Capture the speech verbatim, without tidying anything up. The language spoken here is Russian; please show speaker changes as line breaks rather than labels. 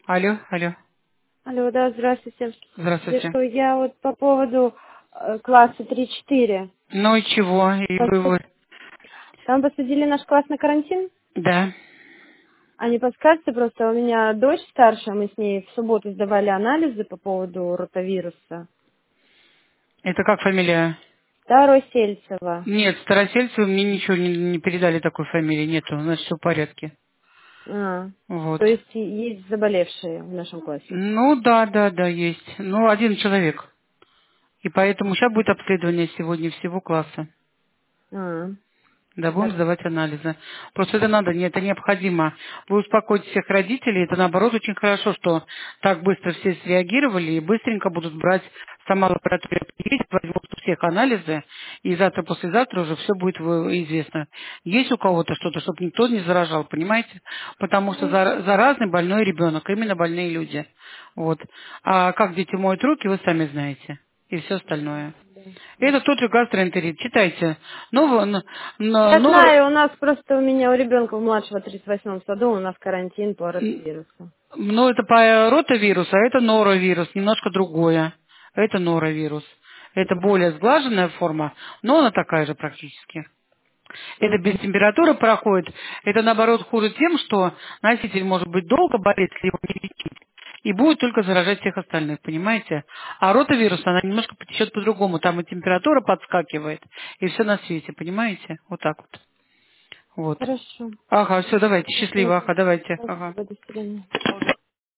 Алло, алло.
Алло, да, здравствуйте.
Здравствуйте.
Девушка, я вот по поводу э, класса три-четыре.
Ну и чего? И
Там,
вы,
пос-
вы-
там посадили наш класс на карантин?
Да.
А не подскажете, просто у меня дочь старшая, мы с ней в субботу сдавали анализы по поводу ротавируса.
Это как фамилия?
Второй Сельцева.
Нет, Старосельцеву мне ничего не, не передали такой фамилии. Нету, значит, все в порядке.
А,
Вот.
то есть и- есть заболевшие в нашем классе.
Ну да, да, да, есть. Ну, один человек. И поэтому сейчас будет обследование сегодня всего класса.
А,
Да, будем
хорошо.
сдавать анализы. Просто это надо, не- это необходимо. Вы успокоите всех родителей. Это, наоборот, очень хорошо, что так быстро все среагировали и быстренько будут брать, сама лаборатория приедет, возьмут у всех анализы, и завтра-послезавтра уже все будет в- известно. Есть у кого-то что-то, чтобы никто не заражал, понимаете? Потому что зара- заразный больной ребенок, именно больные люди. Вот. А как дети моют руки, вы сами знаете. И все остальное. Это тот же гастроэнтерит. Читайте. Ново- н- н-
Я
нор-
знаю, у нас просто у меня у ребенка младшего в тридцать восьмом саду, у нас карантин по ротавирусу.
ну, это по ротавирусу, а это норовирус, немножко другое. Это норовирус. Это более сглаженная форма, но она такая же практически. Это без
Мгм.
температуры проходит. Это, наоборот, хуже тем, что носитель может быть долго болеть, если его не лечить, и будет только заражать всех остальных, понимаете? А ротавирус, она немножко потечет по-другому. Там и температура подскакивает, и все на свете, понимаете? Вот так вот. Вот.
Хорошо.
Ага, все, давайте,
Мгм.
счастливо, ага, давайте, ага.
Спасибо, до свидания.